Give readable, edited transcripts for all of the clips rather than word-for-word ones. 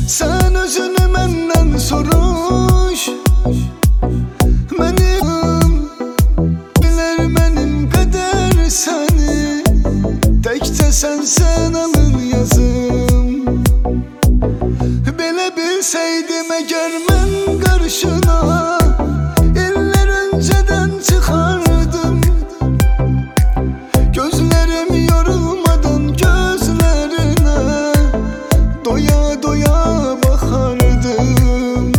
Sen özünü menden soruş. Benim bilir benim kader seni. Tekte sensen alın yazım. Bile bilseydim eğer ben karşına, iller önceden çıkardım. Gözlerim yorulmadan gözlerine doya doya bakardım.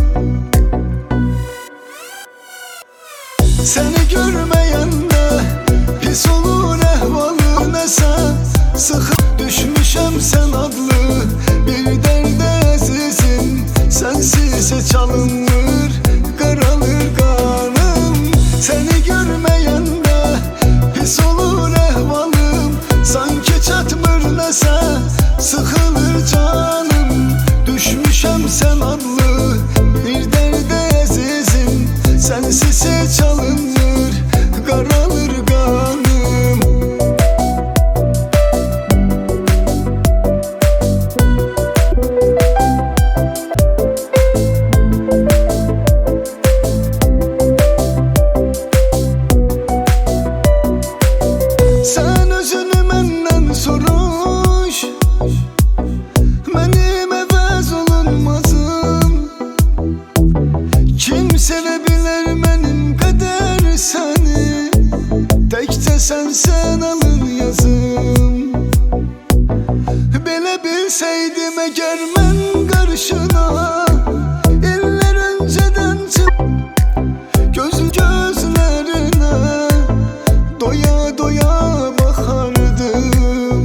Seni görmeyen de pis olur ehvalın esen. Sıkıp düşmüşem sen adlı bir derde azizim. Sensiz çalınır, karalır kanım. Seni görmeyen de pis olur ehvalım. Sanki çatmır nese, sıkılır canım. Düşmüşem sen adlı bir derde azizim. Sensiz çalınır, karalır kanım. Sen özünü benden soruş. Benim evez olunmazım. Kim sevebilir benim kader seni. Tekte sensen alın yazım. Bile bilseydim eğer ben karşına, iller önceden çık. Gözlerine doya doya bakardım.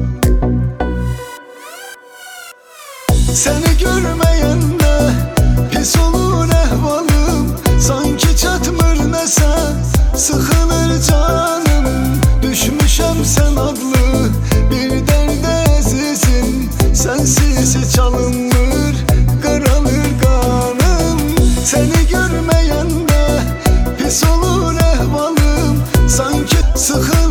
Seni görmeyen de pis olur ehvalım. Sanki çatmır nese, sıkılır canım. Düşmüşem sen adlı bir derde azizim. Sensiz çalınır, karalır kanım. Seni görmeyen de pis olur ehvalım. Sanki sıkılır